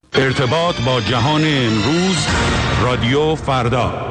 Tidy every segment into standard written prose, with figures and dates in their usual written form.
ارتباط با جهان امروز، رادیو فردا.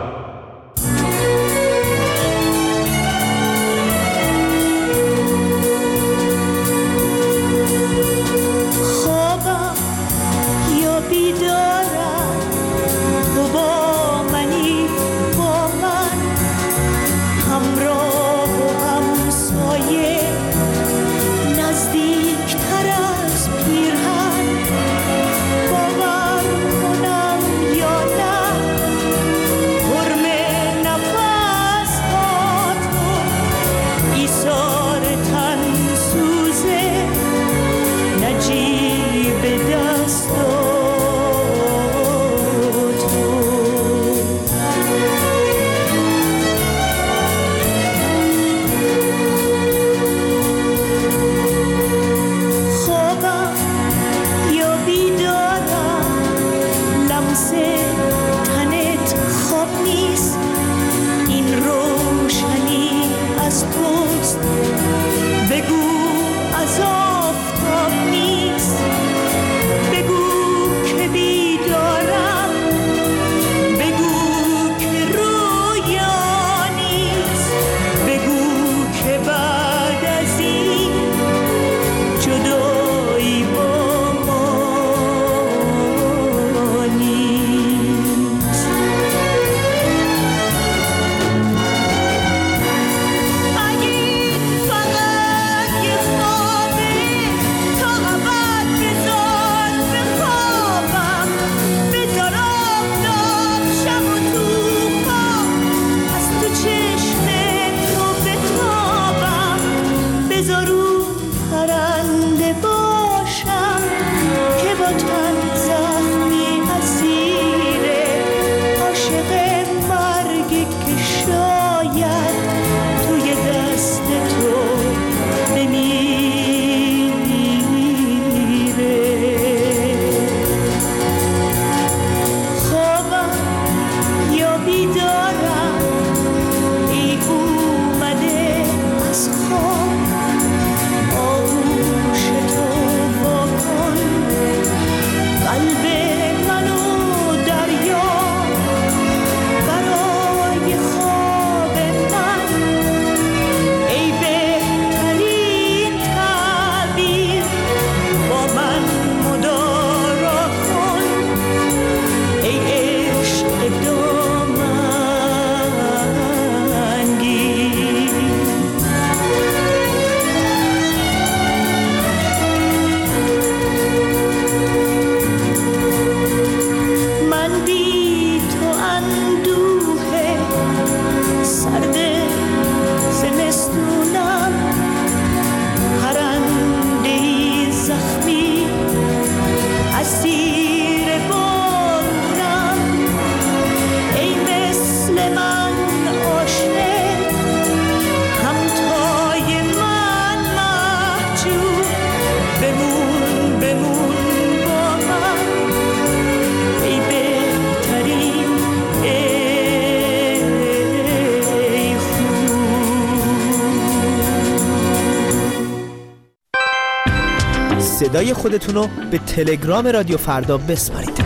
صدای خودتون رو به تلگرام رادیو فردا بسپارید.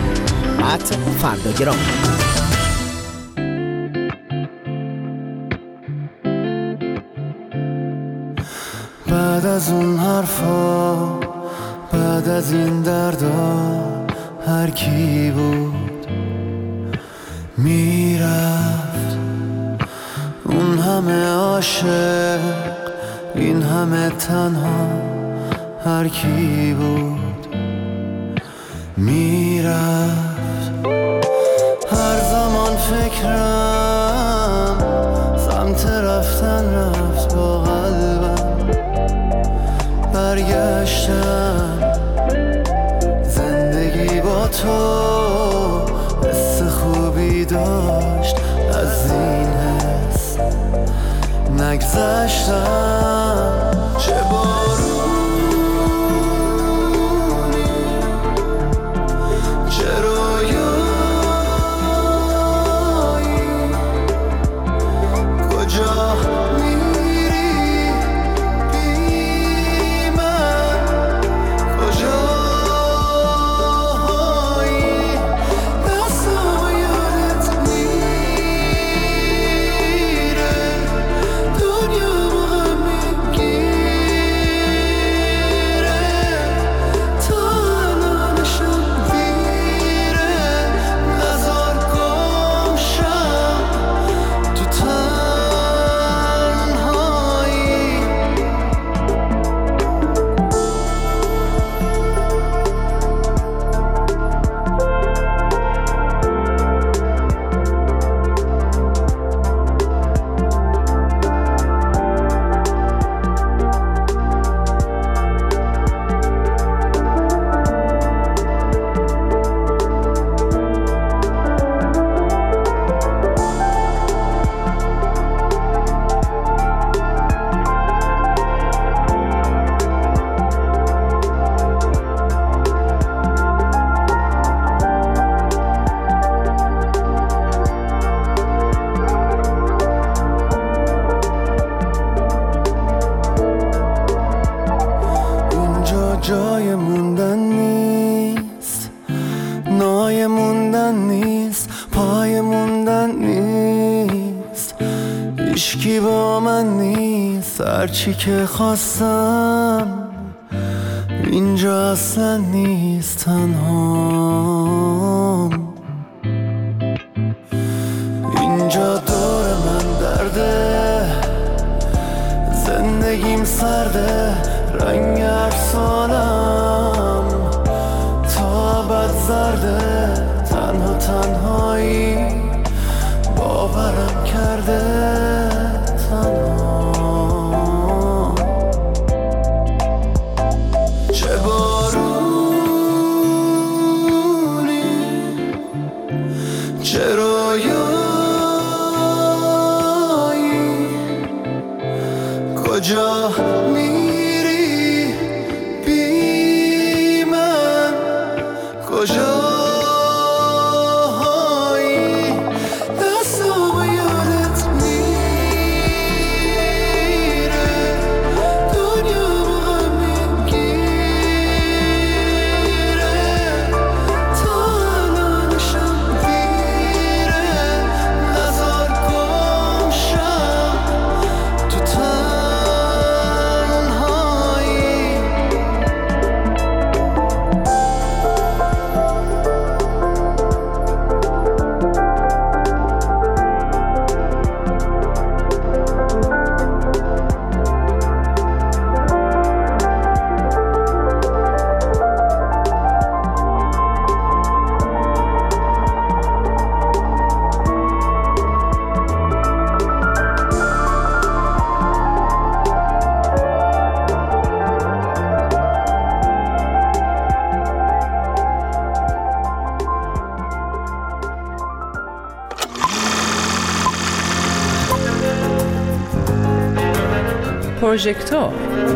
@فرداگرام. بعد از اون حرفا، بعد از این دردا، هر کی بود میرفت. اون همه عاشق، این همه تنها، هر کی بود میرفت. هر زمان فکرم سمت رفتن رفت، با قلبم برگشتم. زندگی با تو حس خوبی داشت، از این حس نگذشتم. چه هرچی که خواستم اینجا اصلا نیست، تنهام. اینجا دور من درده، زندگیم سرده، رنگ افسانم تا ابد زرده. تنها تنهایی باورم کرده، تنها. چه بارونی، چه رویایی، کجا میری بی من، کجا پروژکتور.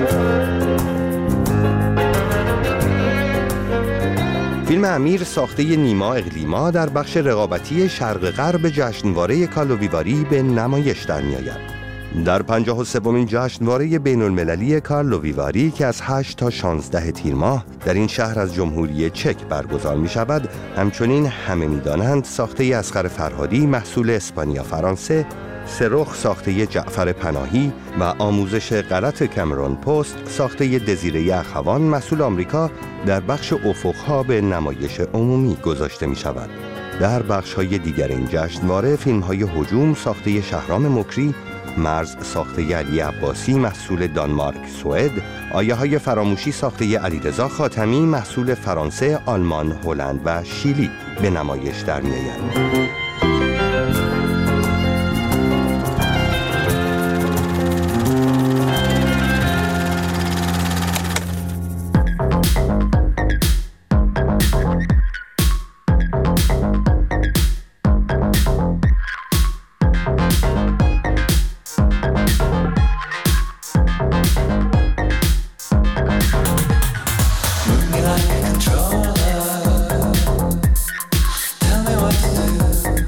فیلم امیر ساخته نیما اقلیما در بخش رقابتی شرق غرب جشنواره کارلوویواری به نمایش در می‌آید. در 53مین جشنواره بین‌المللی کارلوویواری که از 8 تا 16 تیر ماه در این شهر از جمهوری چک برگزار می شود، همچنین همه می دانند ساخته اصغر فرهادی محصول اسپانیا فرانسه، سرخ ساخته جعفر پناهی و آموزش غلط کامرون پست ساخته دزیره اخوان محصول آمریکا در بخش افق‌ها به نمایش عمومی گذاشته می شود. در بخش‌های دیگر این جشنواره فیلم‌های هجوم ساخته شهرام مکری، مرز ساخته علی عباسی محصول دانمارک سوئد، آیه‌های فراموشی ساخته علیرضا خاتمی محصول فرانسه، آلمان، هلند و شیلی به نمایش در می‌آیند. Tell me what to do.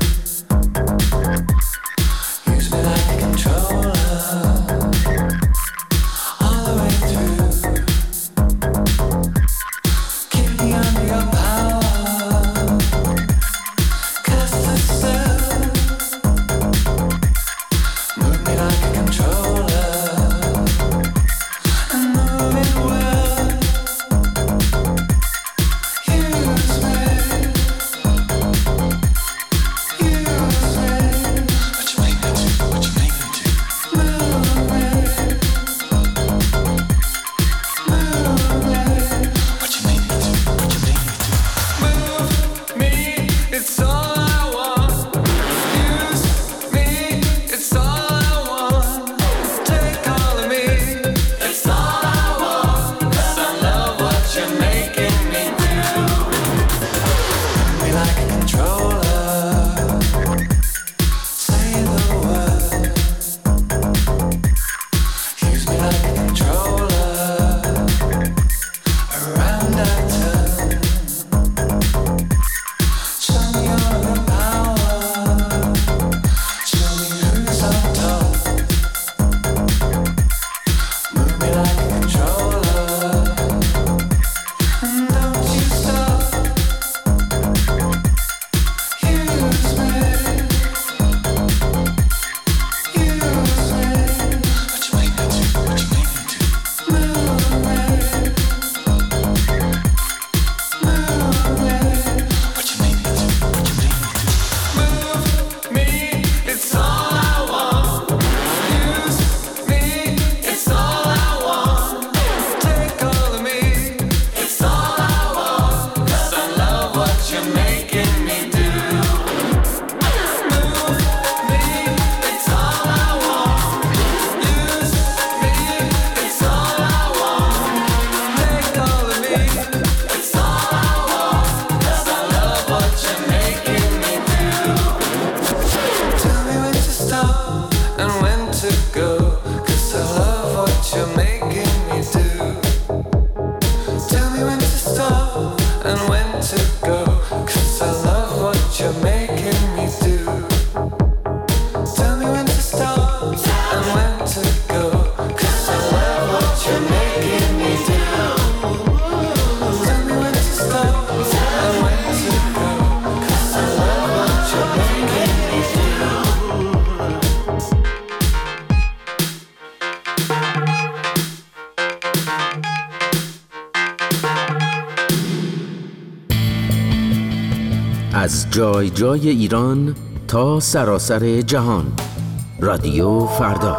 از جای جای ایران تا سراسر جهان. رادیو فردا.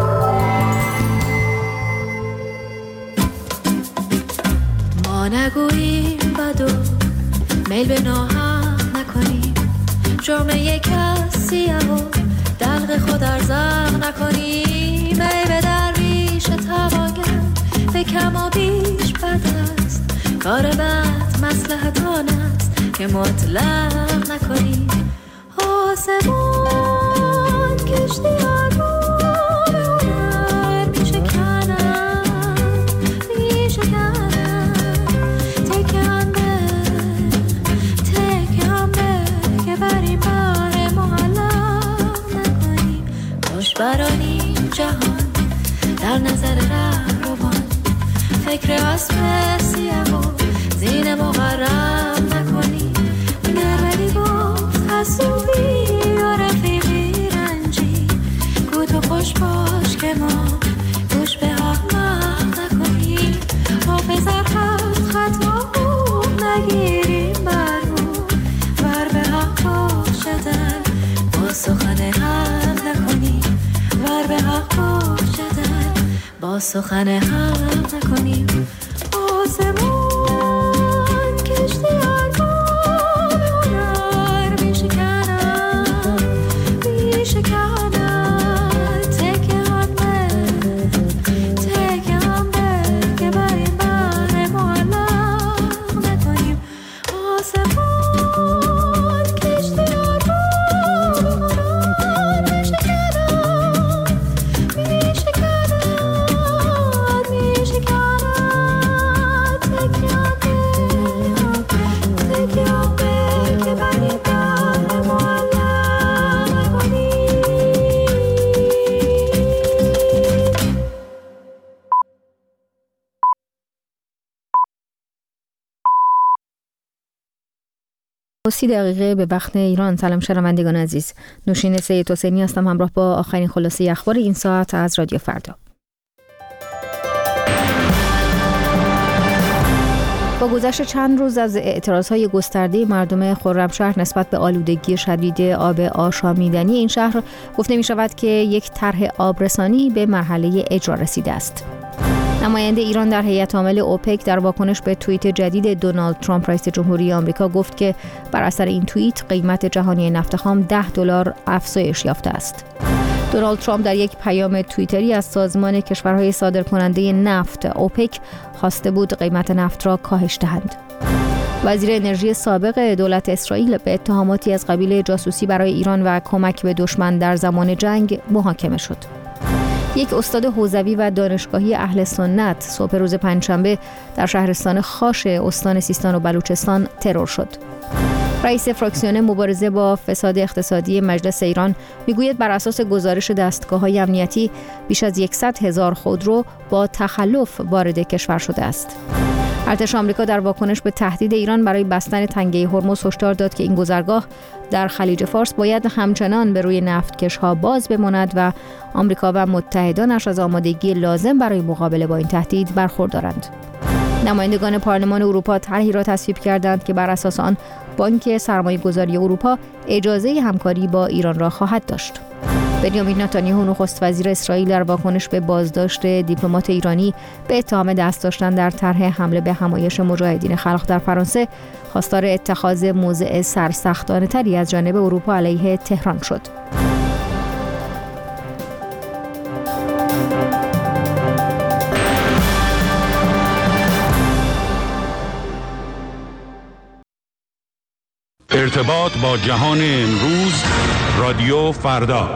ما نگوییم بد و میل به ناحق نکنیم، جرم یک کسیه و دلق خود ارزاق نکنیم. ای به درویش توانگر به کم و بیش بد است، کار بد مصلحت آن است که مطلق نکنیم. آسمان کشتی آرام هنر میشکنن تکیان به که بر این بار معلق نکنیم. خوش برانیم جهان در نظر رهروان، فکر اسب سیه و زین مغرب نکنیم. گربلی گفت حسوبی و رفیقی رنجی، گو تو خوش باش که ما گوش به احمق نکنیم. حافظ هفت خطا نگیریم برمون، ور به حق باشدن با سخن حق نکنیم. ور به حق باشدن با سخن حق نکنیم. آسمان کشتی آرام هنر میشکنن تکیان به که بر این بر معلق نکنیم. آسمان کشتی آرام هنر میشکنن و 30 دقیقه به وقت ایران. سلام شنوندگان عزیز، نوشین سید حسینی هستم، همراه با آخرین خلاصه اخبار این ساعت از رادیو فردا. با گذشت چند روز از اعتراضهای گسترده مردم خرمشهر نسبت به آلودگی شدید آب آشامیدنی این شهر، گفته می شود که یک طرح آبرسانی به مرحله اجرا رسیده است. نماینده ایران در هیئت عامل اوپک در واکنش به توییت جدید دونالد ترامپ رئیس جمهوری آمریکا گفت که بر اثر این توییت قیمت جهانی نفت خام $10 افزایش یافته است. دونالد ترامپ در یک پیام توییتری از سازمان کشورهای صادرکننده نفت اوپک خواسته بود قیمت نفت را کاهش دهند. وزیر انرژی سابق دولت اسرائیل به اتهاماتی از قبیل جاسوسی برای ایران و کمک به دشمن در زمان جنگ محاکمه شد. یک استاد حوزوی و دانشگاهی اهل سنت صبح روز پنجشنبه در شهرستان خاش استان سیستان و بلوچستان ترور شد. رئیس فراکسیون مبارزه با فساد اقتصادی مجلس ایران میگوید بر اساس گزارش دستگاه‌های امنیتی بیش از 100,000 خودرو با تخلف وارد کشور شده است. ارتش آمریکا در واکنش به تهدید ایران برای بستن تنگه هرمز هشدار داد که این گذرگاه در خلیج فارس باید همچنان به روی نفتکش‌ها باز بماند و آمریکا و متحدانش از آمادگی لازم برای مقابله با این تهدید برخوردارند. نمایندگان پارلمان اروپا طرحی را تصویب کردند که بر اساس آن بانک سرمایه‌گذاری اروپا اجازه همکاری با ایران را خواهد داشت. بنیامین نتانیاهو نخست وزیر اسرائیل در واکنش به بازداشت دیپلمات ایرانی به اتهام دست داشتن در طرح حمله به همایش مجاهدین خلق در فرانسه خواستار اتخاذ موضع سرسختانه‌تری از جانب اروپا علیه تهران شد. ارتباط با جهان امروز، رادیو فردا.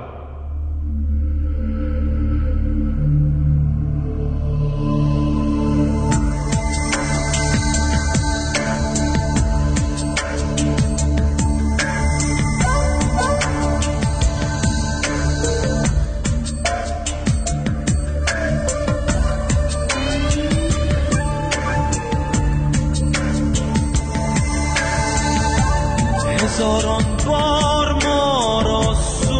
هزاران بار ما را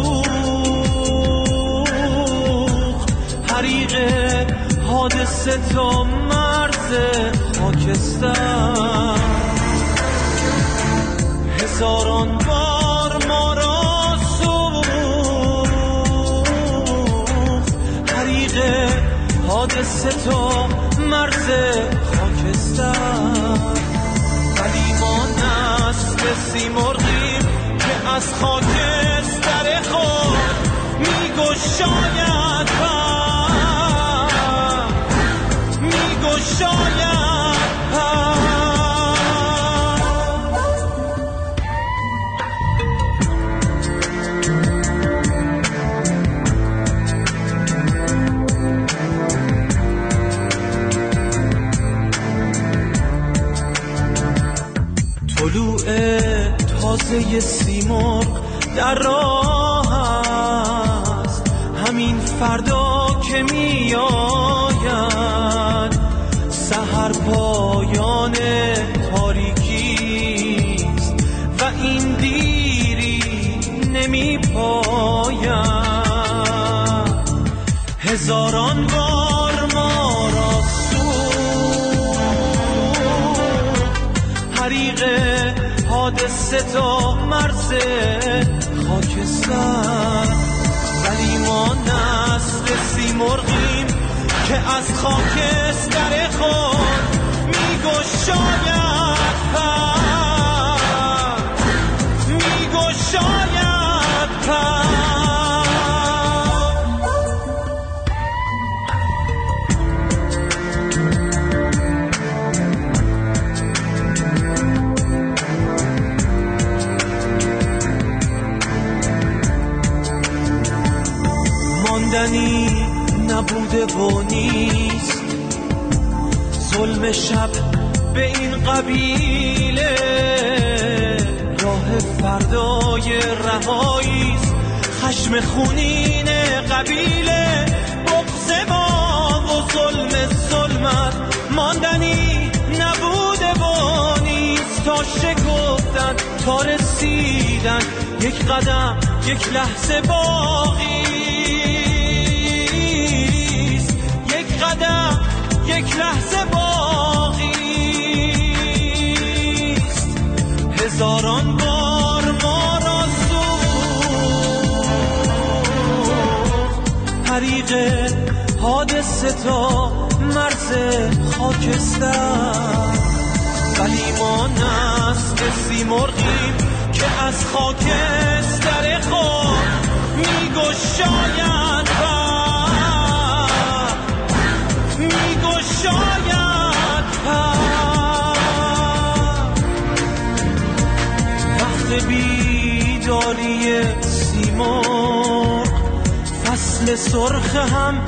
سوخت حریق حادثه تا مرز خاکستر. هزاران بار ما را سوخت حریق حادثه تا مرز خاکستر، ولی ما نسل سیمرغیم که از خاکستر خود میگشاید پر، میگشاید پر. طلوع تازه سیمرغ در راه است، همین فردا که می آید سحر پایان تاریکیست و این دیری نمی پاید. هزاران بار ما را حریق حادثه تا مرز خاکستر، ولی ما نسل سیمرغیم که از خاکستر خود میگشاید پر، میگشاید پر. ماندنی نبوده و نیست ظلم شب به این قبیله، راه فردای رهاییست خشم خونین قبیله. بغض ما و ظلم ظلمت ماندنی نبوده و نیست، تا شکفتن تا رسیدن یک قدم یک لحظه باقی، یک قدم یک لحظه باقی است. هزاران بار ما را سوخت حریق حادثه تا مرز خاکستر، ولی ما نسل سیمرغیم که از خاکستر خود میگشاید پر، میگشاید پر. وقت بیداری سیمرغ فصل سرخ هم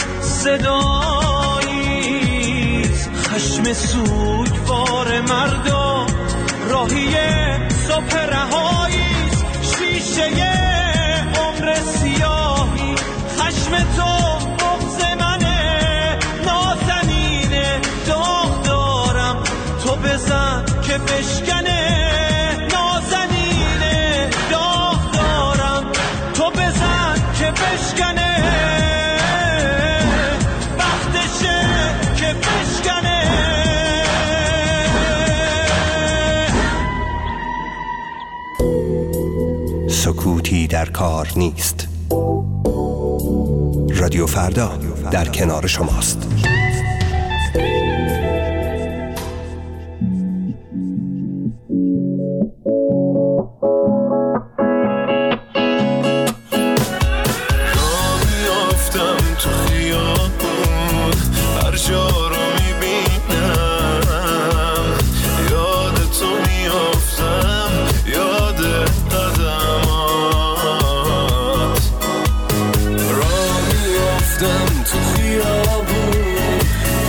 صداییست، خشم سوگوار مردم راهی صبح رهاییست. شیشه عمر سیاهی خشم تو بغض منه، نازنینه داغ دارم تو بزن که بشکنه، نازنینه داغ دارم تو بزن که بشکنه، وقتشه که بشکنه. سکوتی در کار نیست. رادیو فردا در کنار شماست.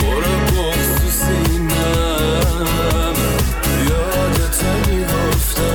یادت میگفتم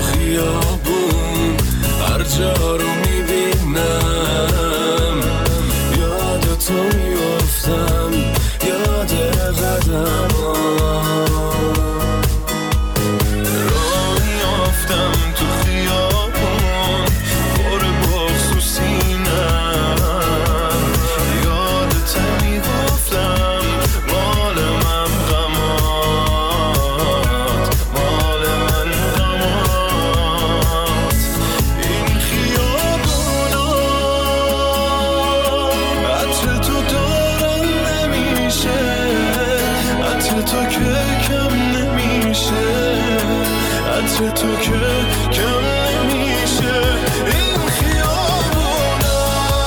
خیابون هر جا رو میبینم یاد تو میفتم، یاد قدمات راه میافتم تو خیابون پر بغض و سینم یادت میگفتم مال من غمات، مال من غمات. این خیابونا عطر تو دارم نمیشه، عطر تو که کم نمیشه، عطر تو که کم نمیشه. این خیابونا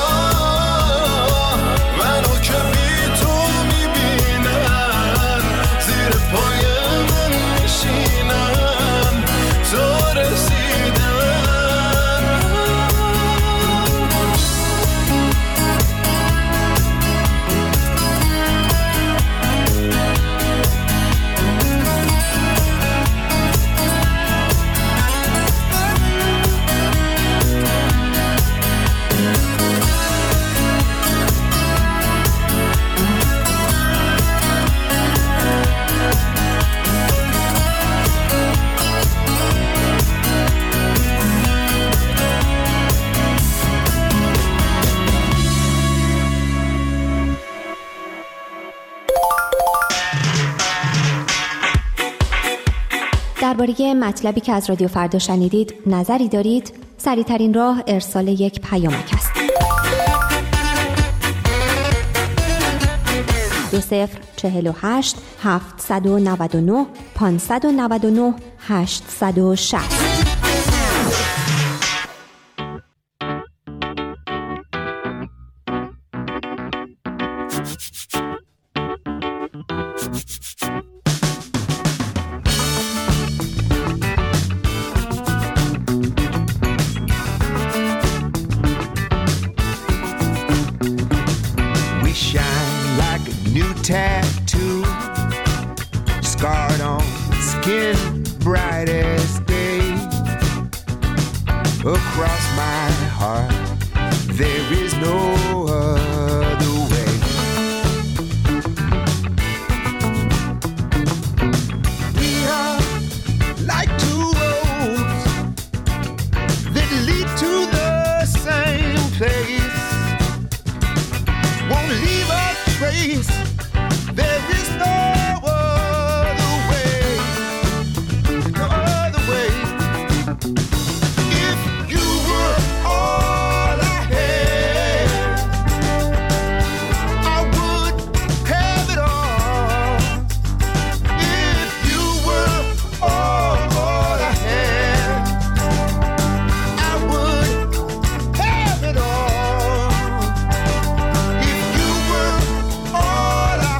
منو که بی تو میبینن زیر پای من میشینن تا رسیدن. درباره مطلبی که از رادیو فردا شنیدید نظری دارید؟ سریع‌ترین راه ارسال یک پیامک است. 2048 799 599 860. Tattoo scarred on skin, bright as day. Across my heart there is no other way. We are like two roads that lead to the same place, won't leave a trace. There is no other way, no other way. If you were all I had, I would have it all. If you were all I had, I would have it all. If you were all I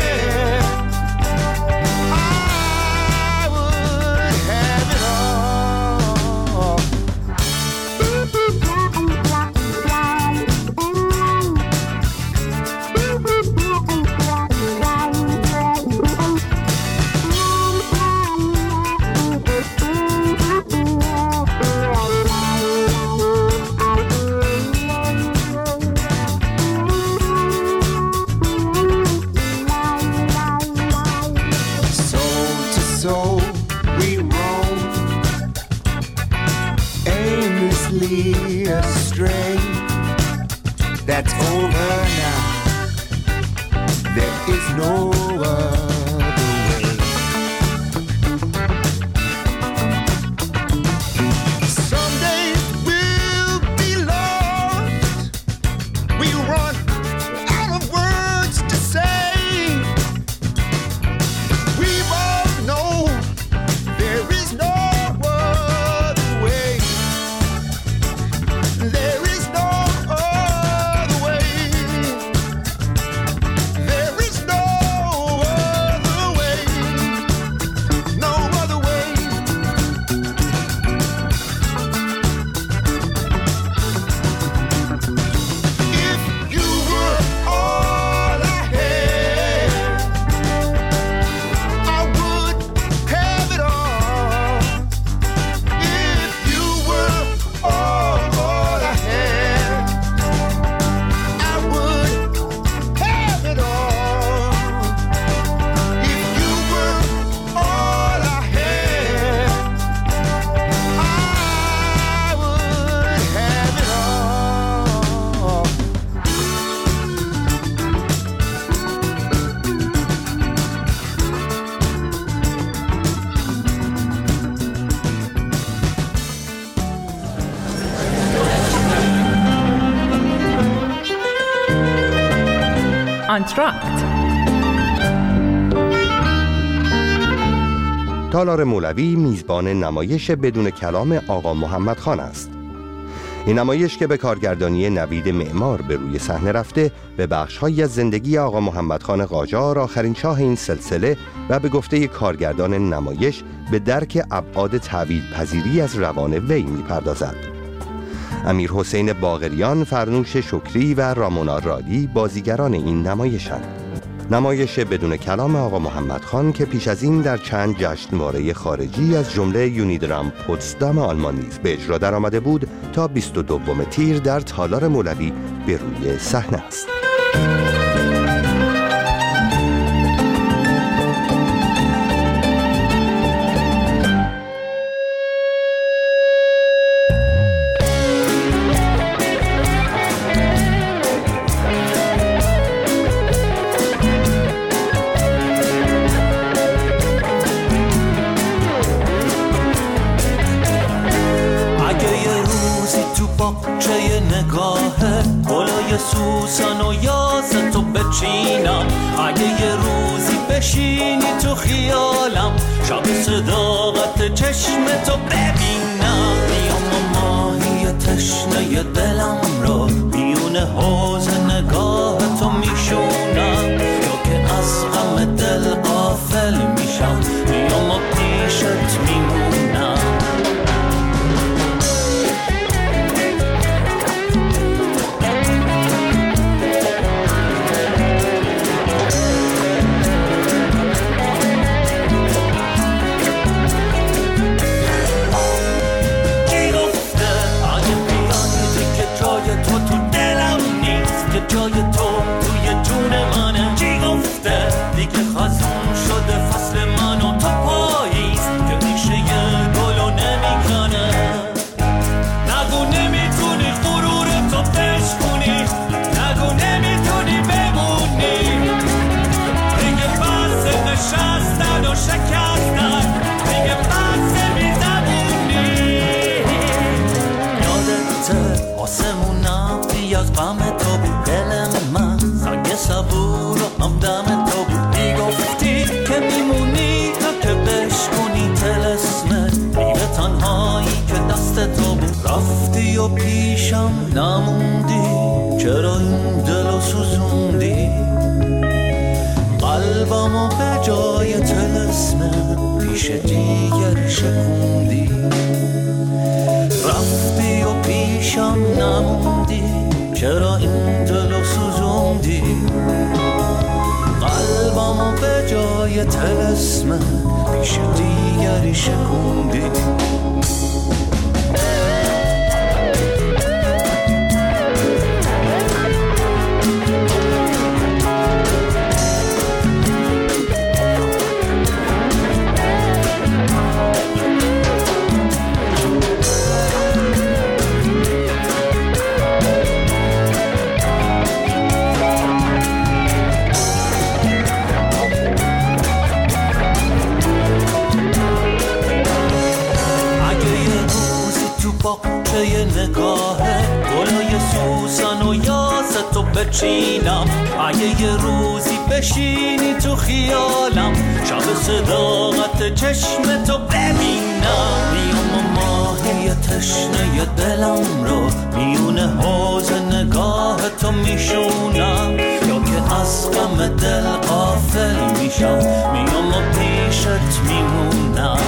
astray. That's over now. There is no other way. Some days we'll be lost. We run out of words to say. We both know there is no other way. There is no other way. There is no other way. کانترکت. تالار مولوی میزبان نمایش بدون کلام آقا محمد خان است. این نمایش که به کارگردانی نوید معمار به روی صحنه رفته، به بخش‌هایی از زندگی آقا محمد خان قاجار، آخرین شاه این سلسله، و به گفته کارگردان نمایش به درک ابعاد تعویض پذیری از روان وی می‌پردازد. امیر حسین باقریان، فرنوش شکری و رامونا رادی بازیگران این نمایشند. نمایش بدون کلام آقا محمد خان که پیش از این در چند جشنواره خارجی از جمله یونیدرام پوتسدام آلمان نیز به اجرا درآمده بود، تا 22 تیر در تالار مولوی به روی صحنه است. سوسن و یاست تو بچینم، اگه یه روزی بشینی تو خیالم، شب صداقت چشم تو ببینم، میام و ماهی تشنه دلم رو میون حوض نگاه تو میشونم، یا که از غم دل غافل میشم، میام و پیشت میمونم. جای تو توی جون منه، چی گفته دیگه خزون شده فصل من و تو پاییز که میشه یه گلو نمیکنه، نگو نمیتونی غرور تو بشکنی، نگو نمیتونی بمونی، دیگه بس نشستن و شکستن، دیگه بس بیزبونی. یادته آسمونم بیاد غم تو بود، دل من سنگ صبور و همدم تو بود، میگفتی که میمونی تا که بشکنی طلسمت، میره تنهایی که دست تو بود، رفتی و پیشم نموندی، چرا این دلو سوزوندی، قلبمو به جای طلسمت پیش دیگری شکوندی، رفتی و پیشم نموندی، چرا این دلو سوزوندی، قلبمو به جای طلسمت پیش دیگری شکوندی. یه نگاهه گلای سوسن و یاست تو بچینم، اگه یه روزی بشینی تو خیالم، شب صداقت چشم تو ببینم، میام و ماهی تشنه دلم رو میون حوض نگاه تو میشونم، یا که از غم دل غافل میشم، میام و پیشت میمونم.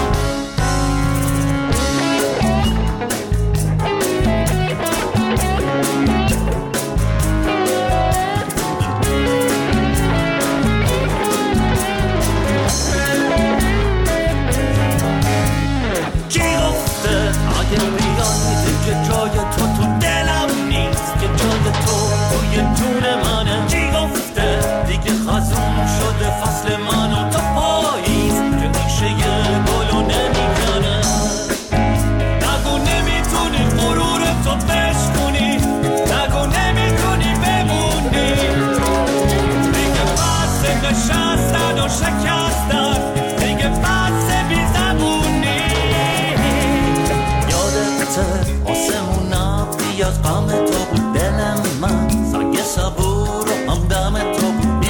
از غم تو بود، دل من سنگ صبور و همدم تو بود،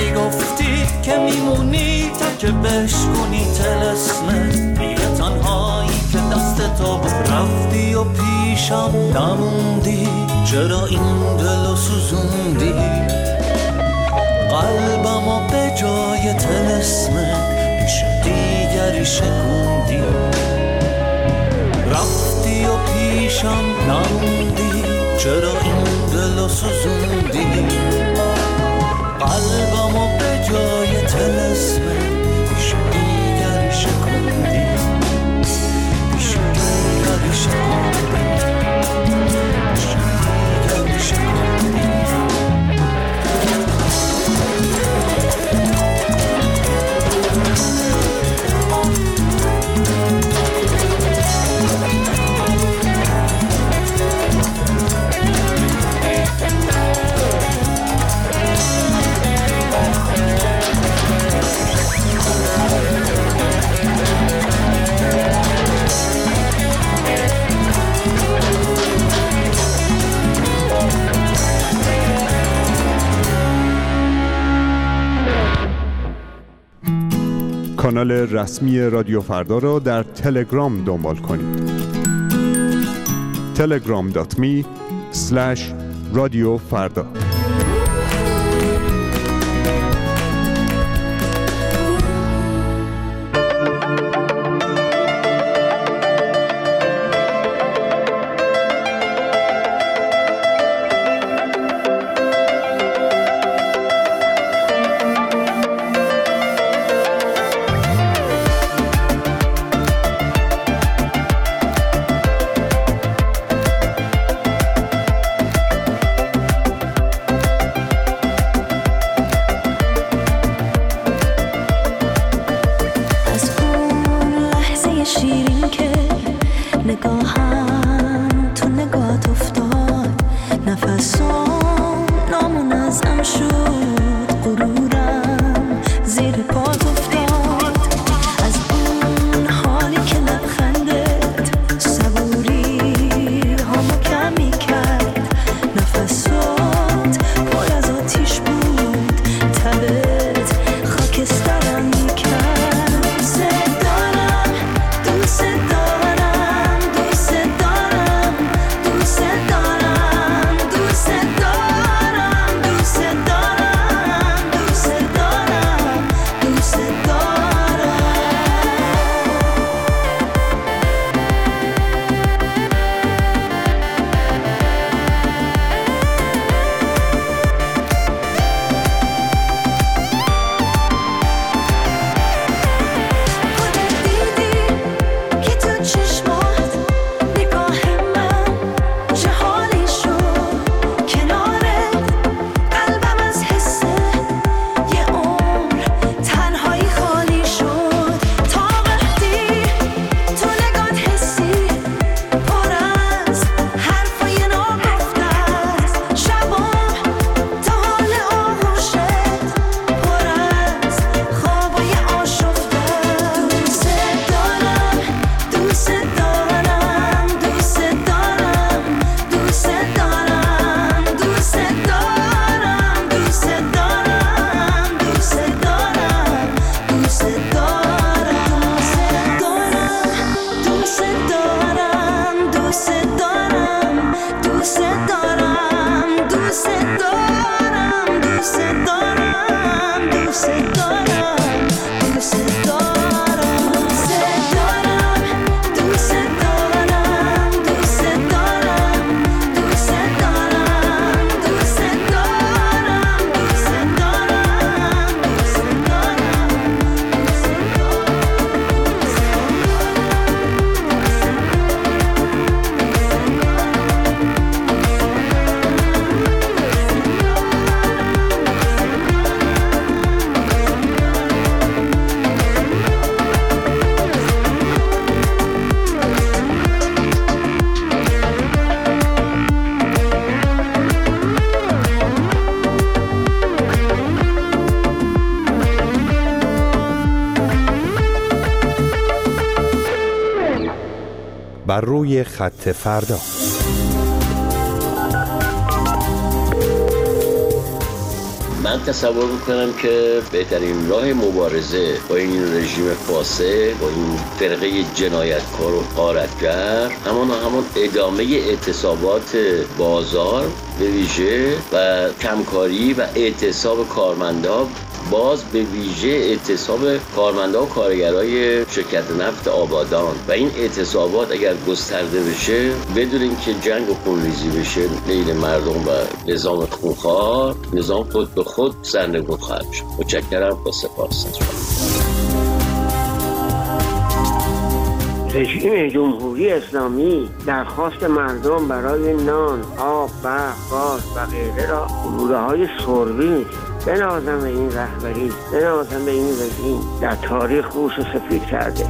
رفتی و پیشم نموندی، چرا این دلو سوزوندی؟ قلبمو به جای طلسمه پیش دیگری شکوندی. رفتی و پیشم نموندی، چرا این دلو سوزوندی؟ قلبمو به جای طلسمه پیش دیگری شکوندی. پیش دیگری شکوندی. پیش دیگری شکوندی. کانال رسمی رادیو فردا را در تلگرام دنبال کنید. telegram.me/رادیوفردا. بر روی خط فردا. من تصور میکنم که بهترین راه مبارزه با این رژیم فاسد، با این فرقه جنایتکار و غارتگر همان ادامه اعتصابات بازار به ویژه و کمکاری و اعتصاب کارمندا، باز به ویژه اعتصاب کارمندا و کارگرای شرکت نفت آبادان. و این اعتصابات اگر گسترده بشه بدون اینکه جنگ و خونریزی بشه بین مردم و نظام خونخوار، نظام خود به خود سرنگون خواهد شد. متشکرم. با سپاس. رژیم جمهوری اسلامی درخواست مردم برای نان، آب، برق، گاز و غیره را روده‌های سربی می‌کنه. بنازم به این رهبری، بنازم به این رژیم در تاریخ روش سفید کرده.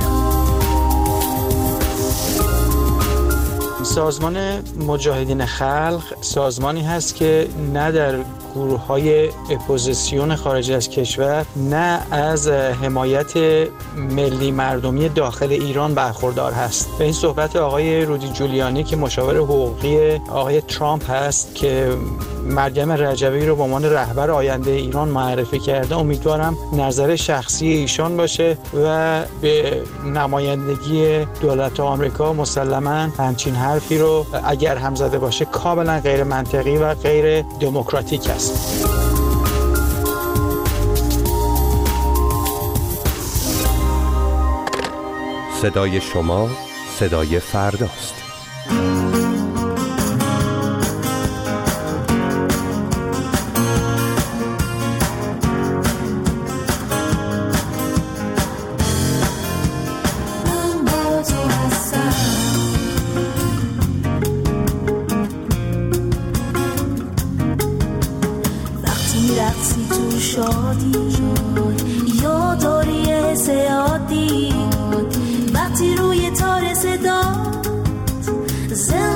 سازمان مجاهدین خلق سازمانی هست که نه در گروه‌های اپوزیسیون خارج از کشور نه از حمایت ملی مردمی داخل ایران برخوردار هست. به این صحبت آقای رودی جولیانی که مشاور حقوقی آقای ترامپ هست که مریم رجبی رو به عنوان رهبر آینده ایران معرفی کرده، امیدوارم نظر شخصی ایشان باشه و به نمایندگی دولت آمریکا مسلماً همچین حرفی رو اگر هم زده باشه کاملا غیر منطقی و غیر دموکراتیک است. صدای شما صدای فرداست. وقتی روی تار صدات